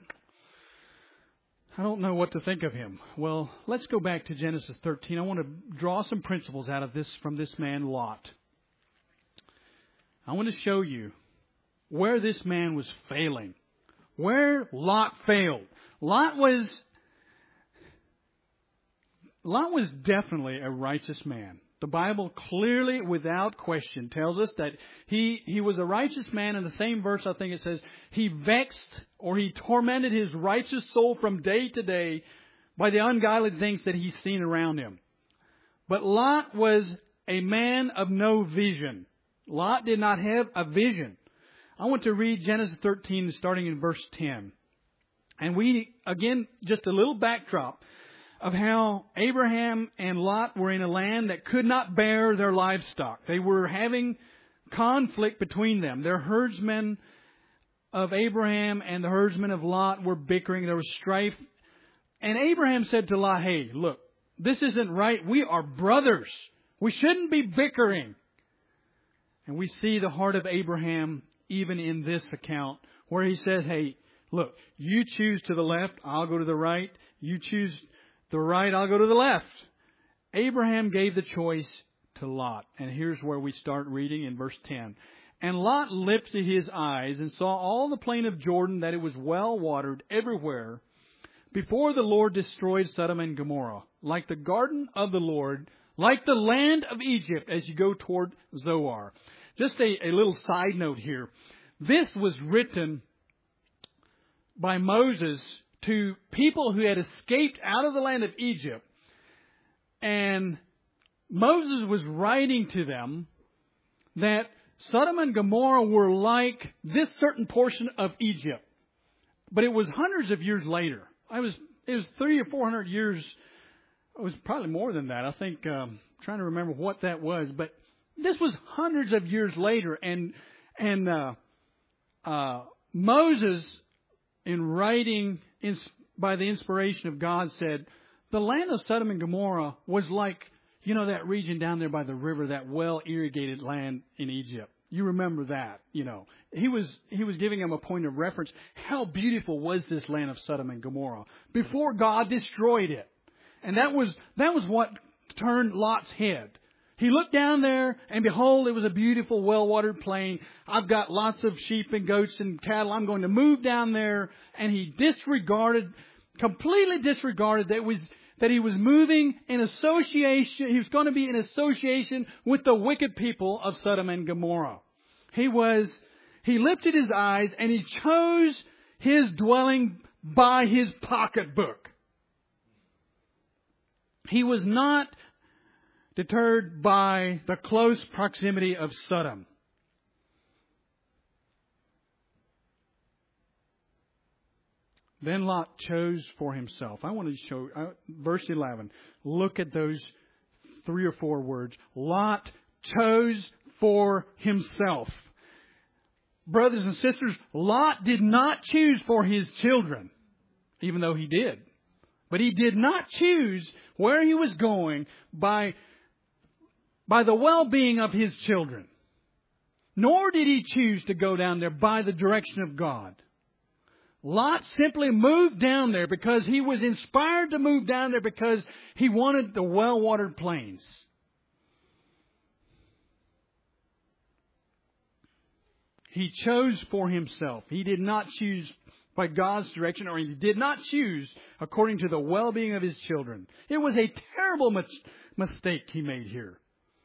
I don't know what to think of him. Well, let's go back to Genesis thirteen. I want to draw some principles out of this from this man, Lot. I want to show you where this man was failing. Where Lot failed. Lot was, Lot was definitely a righteous man. The Bible clearly, without question, tells us that he, he was a righteous man. In the same verse, I think it says, he vexed or he tormented his righteous soul from day to day by the ungodly things that he's seen around him. But Lot was a man of no vision. Lot did not have a vision. I want to read Genesis thirteen, starting in verse ten. And we, again, just a little backdrop of how Abraham and Lot were in a land that could not bear their livestock. They were having conflict between them. Their herdsmen of Abraham and the herdsmen of Lot were bickering. There was strife. And Abraham said to Lot, hey, look, this isn't right. We are brothers. We shouldn't be bickering. And we see the heart of Abraham even in this account where he says, hey, look, you choose to the left, I'll go to the right. You choose the right, I'll go to the left. Abraham gave the choice to Lot. And here's where we start reading in verse ten. And Lot lifted his eyes and saw all the plain of Jordan, that it was well watered everywhere, before the Lord destroyed Sodom and Gomorrah, like the garden of the Lord, like the land of Egypt, as you go toward Zoar. Just a, a little side note here. This was written by Moses to people who had escaped out of the land of Egypt. And Moses was writing to them that Sodom and Gomorrah were like this certain portion of Egypt. But it was hundreds of years later. I was It was three or four hundred years. It was probably more than that. I think, um, trying to remember what that was. But this was hundreds of years later. And, and uh, uh, Moses, in writing in, by the inspiration of God, said, the land of Sodom and Gomorrah was like, you know, that region down there by the river, that well-irrigated land in Egypt. You remember that, you know. He was he was giving them a point of reference. How beautiful was this land of Sodom and Gomorrah before God destroyed it? And that was that was what turned Lot's head. He looked down there, and behold, it was a beautiful, well-watered plain. I've got lots of sheep and goats and cattle. I'm going to move down there. And he disregarded, completely disregarded that it was that he was moving in association. He was going to be in association with the wicked people of Sodom and Gomorrah. He was, he lifted his eyes and he chose his dwelling by his pocketbook. He was not deterred by the close proximity of Sodom. Then Lot chose for himself. I want to show, uh, verse eleven. Look at those three or four words. Lot chose for himself. Brothers and sisters, Lot did not choose for his children, even though he did. But he did not choose where he was going by by the well-being of his children. Nor did he choose to go down there by the direction of God. Lot simply moved down there because he was inspired to move down there because he wanted the well-watered plains. He chose for himself. He did not choose by God's direction, or he did not choose according to the well-being of his children. It was a terrible mis- mistake he made here.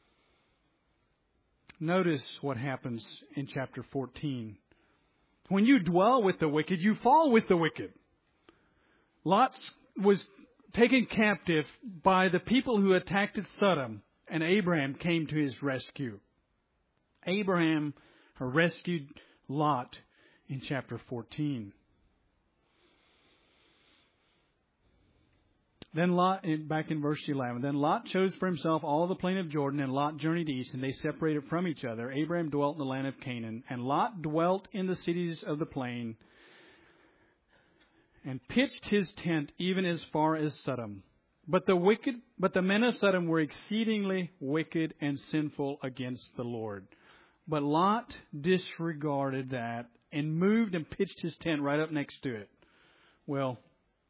Notice what happens in chapter fourteen. When you dwell with the wicked, you fall with the wicked. Lot was taken captive by the people who attacked Sodom, and Abraham came to his rescue. Abraham rescued Lot in chapter fourteen. Then Lot, back in verse eleven, then Lot chose for himself all the plain of Jordan, and Lot journeyed east, and they separated from each other. Abraham dwelt in the land of Canaan, and Lot dwelt in the cities of the plain, and pitched his tent even as far as Sodom. But the wicked, but the men of Sodom were exceedingly wicked and sinful against the Lord. But Lot disregarded that and moved and pitched his tent right up next to it. Well,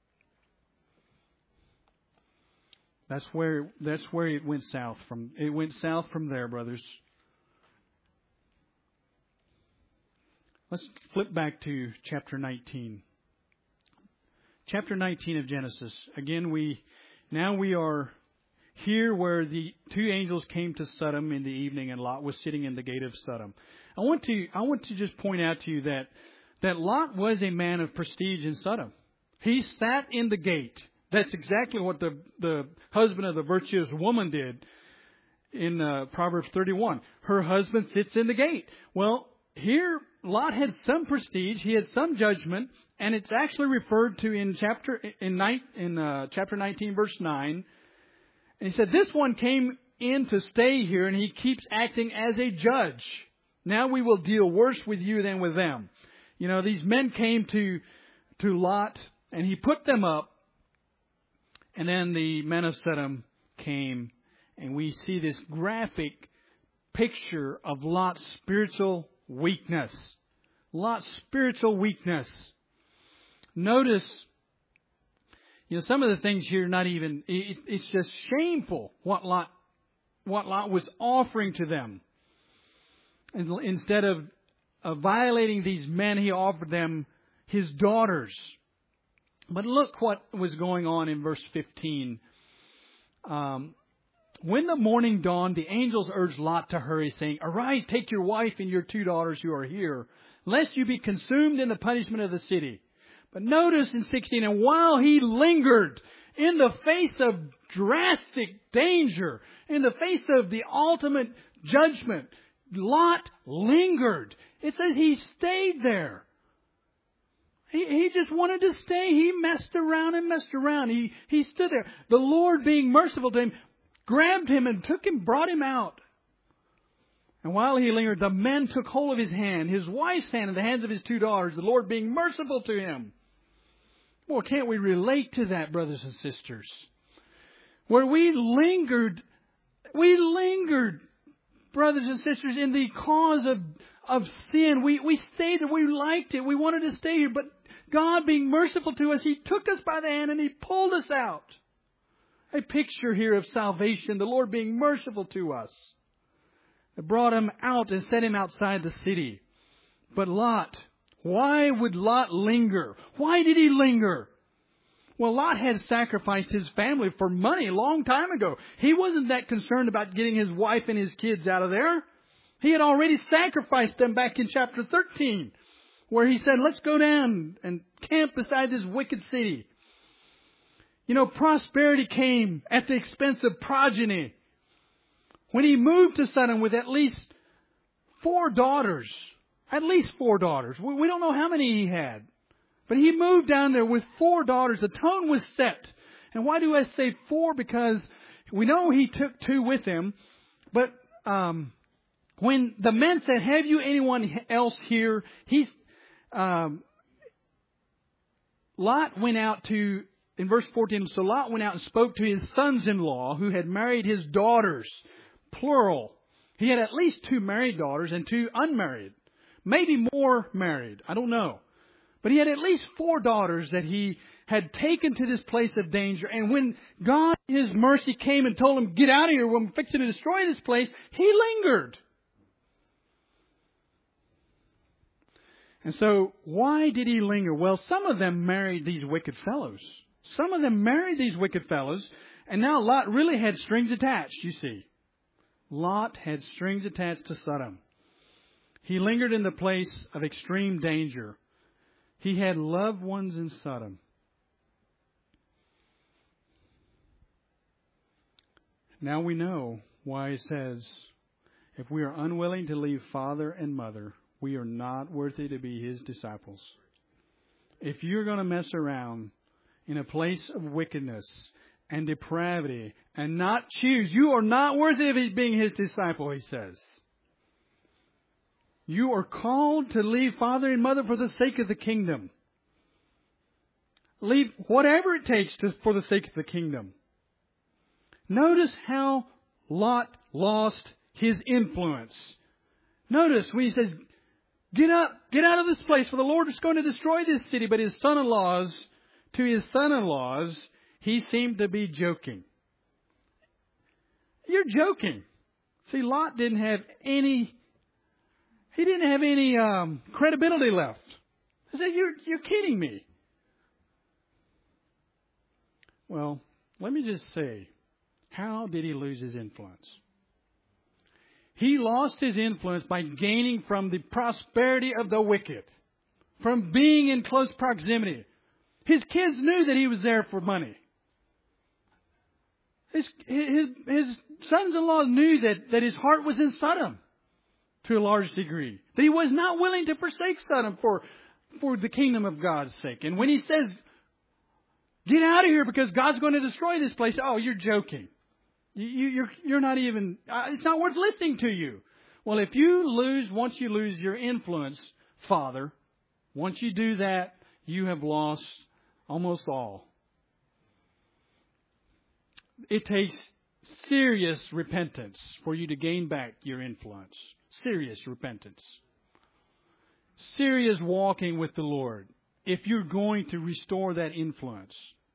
That's where that's where it went south from. It went south from there, brothers. Let's flip back to chapter nineteen. Chapter nineteen of Genesis. Again, we now we are here where the two angels came to Sodom in the evening, and Lot was sitting in the gate of Sodom. I want to I want to just point out to you that that Lot was a man of prestige in Sodom. He sat in the gate. That's exactly what the, the husband of the virtuous woman did in uh, Proverbs thirty-one. Her husband sits in the gate. Well, here Lot had some prestige. He had some judgment, and it's actually referred to in chapter in, nine, in uh, chapter nineteen, verse nine. And he said, "This one came in to stay here, and he keeps acting as a judge. Now we will deal worse with you than with them." You know, these men came to to Lot, and he put them up. And then the men of Sodom came, and we see this graphic picture of Lot's spiritual weakness. Lot's spiritual weakness. Notice, you know, some of the things here, not even, it, it's just shameful what Lot, what Lot was offering to them. And instead of, of violating these men, he offered them his daughters. But look what was going on in verse fifteen. Um, when the morning dawned, the angels urged Lot to hurry, saying, "Arise, take your wife and your two daughters who are here, lest you be consumed in the punishment of the city." But notice in sixteen, and while he lingered in the face of drastic danger, in the face of the ultimate judgment, Lot lingered. It says he stayed there. He, he just wanted to stay. He messed around and messed around. He, he stood there. The Lord, being merciful to him, grabbed him and took him, brought him out. And while he lingered, the men took hold of his hand, his wife's hand, and the hands of his two daughters, the Lord being merciful to him. Well, can't we relate to that, brothers and sisters? Where we lingered, we lingered, brothers and sisters, in the cause of, of sin. We, we stayed there. We liked it. We wanted to stay here. But God, being merciful to us, He took us by the hand and He pulled us out. A picture here of salvation, the Lord being merciful to us. It brought him out and set him outside the city. But Lot, why would Lot linger? Why did he linger? Well, Lot had sacrificed his family for money a long time ago. He wasn't that concerned about getting his wife and his kids out of there. He had already sacrificed them back in chapter thirteen, where he said, let's go down and camp beside this wicked city. You know, prosperity came at the expense of progeny. When he moved to Sodom with at least four daughters, at least four daughters. We, we don't know how many he had. But he moved down there with four daughters. The tone was set. And why do I say four? Because we know he took two with him. But um, when the men said, have you anyone else here? He's, um, Lot went out to, in verse fourteen, so Lot went out and spoke to his sons-in-law who had married his daughters. plural. He had at least two married daughters and two unmarried. Maybe more married. I don't know. But he had at least four daughters that he had taken to this place of danger. And when God, in His mercy, came and told him, get out of here, we're fixing to destroy this place, he lingered. And so, why did he linger? Well, some of them married these wicked fellows. Some of them married these wicked fellows. And now Lot really had strings attached, you see. Lot had strings attached to Sodom. He lingered in the place of extreme danger. He had loved ones in Sodom. Now we know why it says, if we are unwilling to leave father and mother, we are not worthy to be His disciples. If you're going to mess around in a place of wickedness and depravity and not choose, you are not worthy of being His disciple, He says. You are called to leave father and mother for the sake of the kingdom. Leave whatever it takes to, for the sake of the kingdom. Notice how Lot lost his influence. Notice when he says, get up, get out of this place, for the Lord is going to destroy this city. But his son-in-laws, to his son-in-laws, he seemed to be joking. You're joking. See, Lot didn't have any, he didn't have any um, credibility left. He said, you're, you're kidding me. Well, let me just say, how did he lose his influence? He lost his influence by gaining from the prosperity of the wicked, from being in close proximity. His kids knew that he was there for money. His, his, his sons-in-law knew that, that his heart was in Sodom to a large degree. That he was not willing to forsake Sodom for, for the kingdom of God's sake. And when he says, get out of here because God's going to destroy this place, oh, you're joking. You, you're, you're not even, uh, it's not worth listening to you. Well, if you lose, once you lose your influence, Father, once you do that, you have lost almost all. It takes serious repentance for you to gain back your influence. Serious repentance. Serious walking with the Lord if you're going to restore that influence.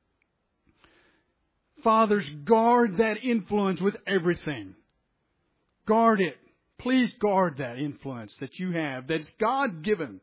Fathers, guard that influence with everything. Guard it. Please guard that influence that you have, that's God-given.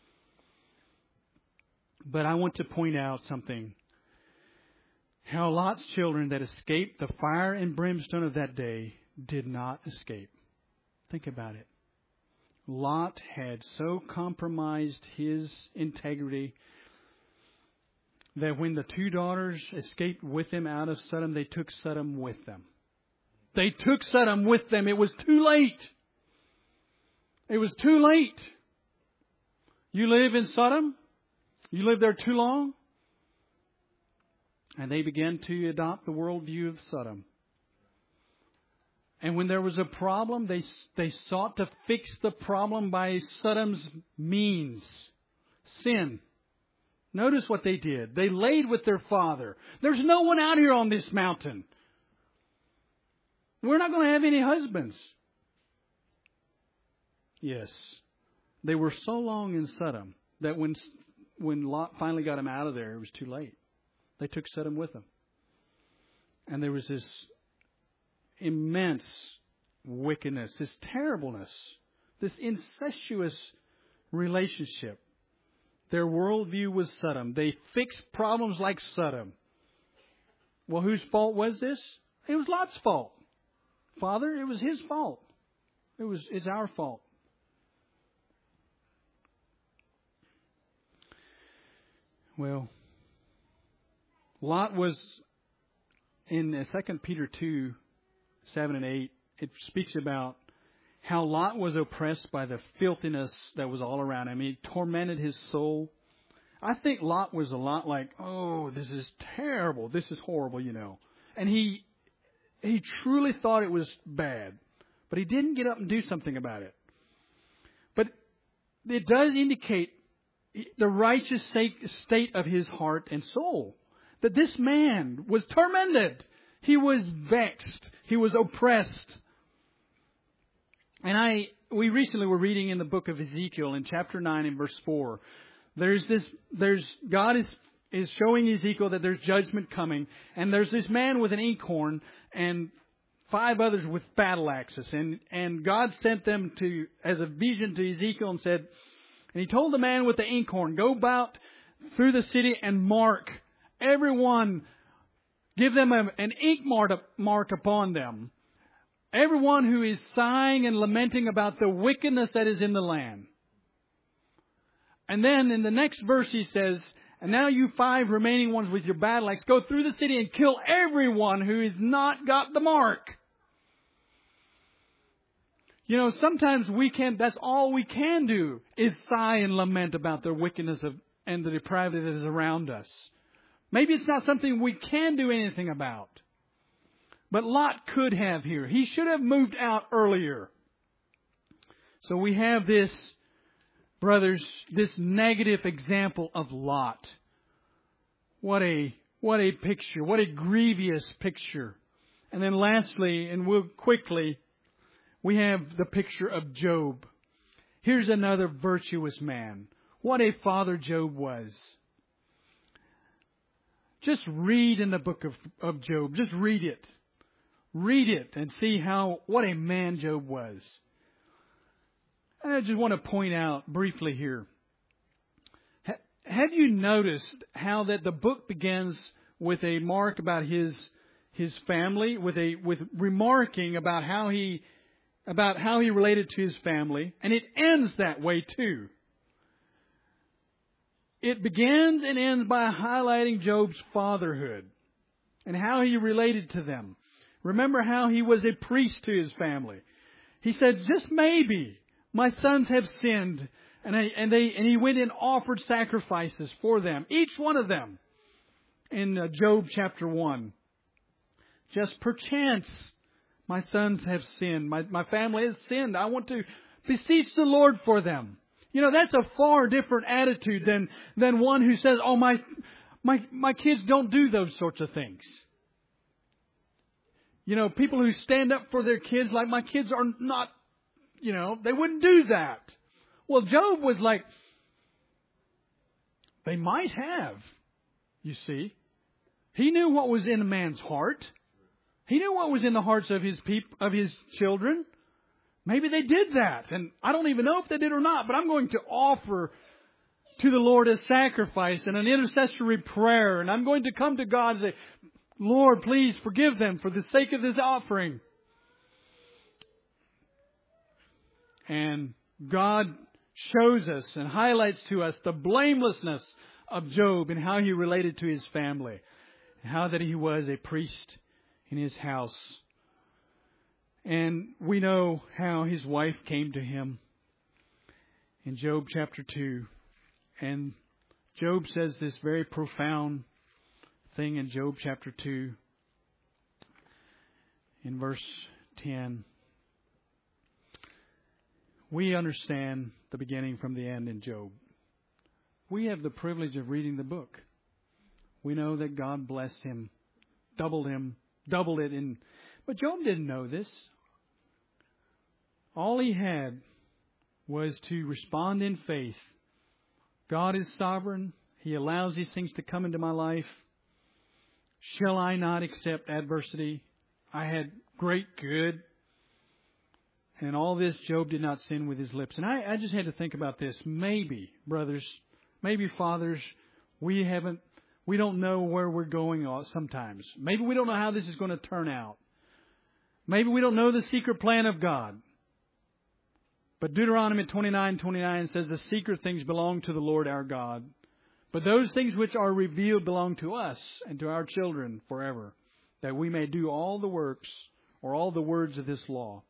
But I want to point out something. How Lot's children that escaped the fire and brimstone of that day did not escape. Think about it. Lot had so compromised his integrity that when the two daughters escaped with him out of Sodom, they took Sodom with them. They took Sodom with them. It was too late. It was too late. You live in Sodom? You live there too long? And they began to adopt the worldview of Sodom. And when there was a problem, they, they sought to fix the problem by Sodom's means. Sin. Notice what they did. They laid with their father. There's no one out here on this mountain. We're not going to have any husbands. Yes. They were so long in Sodom that when, when Lot finally got him out of there, it was too late. They took Sodom with them. And there was this immense wickedness, this terribleness, this incestuous relationship. Their worldview was Sodom. They fixed problems like Sodom. Well, whose fault was this? It was Lot's fault. Father, it was his fault. It was it's our fault. Well, Lot was in Second Peter two, seven and eight. It speaks about how Lot was oppressed by the filthiness that was all around him. He tormented his soul. I think Lot was a lot like, oh, this is terrible. This is horrible, you know. And he he truly thought it was bad. But he didn't get up and do something about it. But it does indicate the righteous state of his heart and soul. That this man was tormented. He was vexed. He was oppressed. And I, we recently were reading in the book of Ezekiel in chapter nine and verse four. There's this, there's, God is, is showing Ezekiel that there's judgment coming. And there's this man with an inkhorn and five others with battle axes. And, and God sent them to, as a vision to Ezekiel and said, and He told the man with the inkhorn, go about through the city and mark everyone, give them a, an ink mark, mark upon them. Everyone who is sighing and lamenting about the wickedness that is in the land. And then in the next verse He says, and now you five remaining ones with your battle axe, go through the city and kill everyone who has not got the mark. You know, sometimes we can, that's all we can do is sigh and lament about the wickedness of and the depravity that is around us. Maybe it's not something we can do anything about. But Lot could have here. He should have moved out earlier. So we have this, brothers, this negative example of Lot. What a, what a picture. What a grievous picture. And then lastly, and we'll quickly, we have the picture of Job. Here's another virtuous man. What a father Job was. Just read in the book of, of Job. Just read it. Read it and see how, what a man Job was. And I just want to point out briefly here. Ha, have you noticed how that the book begins with a mark about his, his family, with a, with remarking about how he, about how he related to his family, and it ends that way too. It begins and ends by highlighting Job's fatherhood and how he related to them. Remember how he was a priest to his family. He said, just maybe my sons have sinned. And, I, and, they, and he went and offered sacrifices for them. Each one of them. In uh, Job chapter one. Just perchance my sons have sinned. My, my family has sinned. I want to beseech the Lord for them. You know, that's a far different attitude than, than one who says, oh, my, my, my kids don't do those sorts of things. You know, people who stand up for their kids like my kids are not, you know, they wouldn't do that. Well, Job was like, they might have, you see. He knew what was in a man's heart. He knew what was in the hearts of his peop- of his children. Maybe they did that. And I don't even know if they did or not, but I'm going to offer to the Lord a sacrifice and an intercessory prayer. And I'm going to come to God and say, Lord, please forgive them for the sake of this offering. And God shows us and highlights to us the blamelessness of Job and how he related to his family. And how that he was a priest in his house. And we know how his wife came to him in Job chapter two. And Job says this very profound thing in Job chapter two, in verse ten. We understand the beginning from the end in Job. We have the privilege of reading the book. We know that God blessed him, doubled him, doubled it in. But Job didn't know this. All he had was to respond in faith. God is sovereign. He allows these things to come into my life. Shall I not accept adversity? I had great good. And all this, Job did not sin with his lips. And I, I just had to think about this. Maybe, brothers, maybe fathers, we haven't, we don't know where we're going sometimes. Maybe we don't know how this is going to turn out. Maybe we don't know the secret plan of God. But Deuteronomy twenty-nine twenty-nine says the secret things belong to the Lord our God. But those things which are revealed belong to us and to our children forever, that we may do all the works or all the words of this law.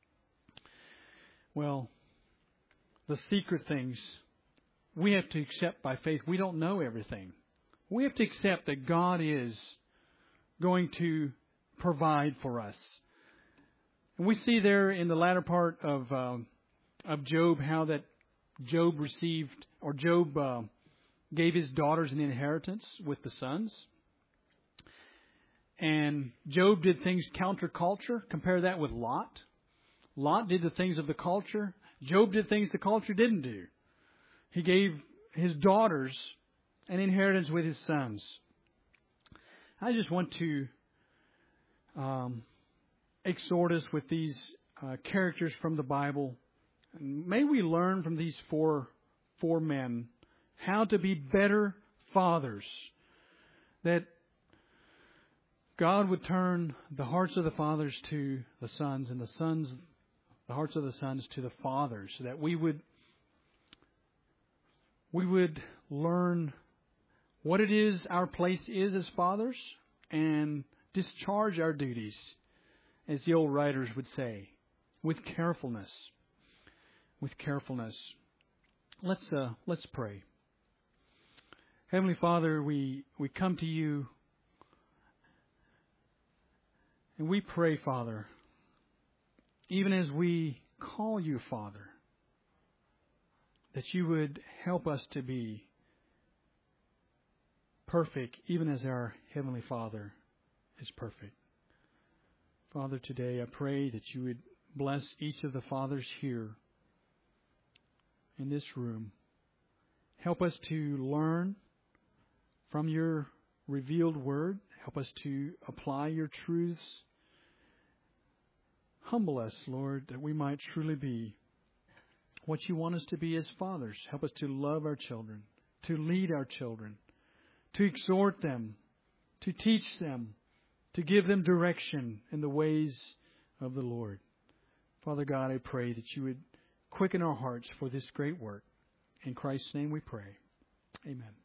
Well, the secret things we have to accept by faith. We don't know everything. We have to accept that God is going to provide for us. And we see there in the latter part of uh, of Job how that Job received, or Job uh, gave his daughters an inheritance with the sons. And Job did things counterculture. Compare that with Lot. Lot did the things of the culture. Job did things the culture didn't do. He gave his daughters an inheritance with his sons. I just want to um, exhort us with these uh, characters from the Bible. And may we learn from these four four men how to be better fathers. That God would turn the hearts of the fathers to the sons, and the sons, the hearts of the sons to the fathers, so that we would we would learn what it is our place is as fathers and discharge our duties, as the old writers would say, with carefulness. With carefulness. Let's uh, let's pray. Heavenly Father, we, we come to you and we pray, Father, even as we call you Father, that you would help us to be perfect, even as our Heavenly Father is perfect. Father, today I pray that you would bless each of the fathers here in this room. Help us to learn from your revealed word. Help us to apply your truths. Humble us, Lord, that we might truly be what you want us to be as fathers. Help us to love our children, to lead our children, to exhort them, to teach them, to give them direction in the ways of the Lord. Father God, I pray that you would quicken our hearts for this great work. In Christ's name we pray. Amen.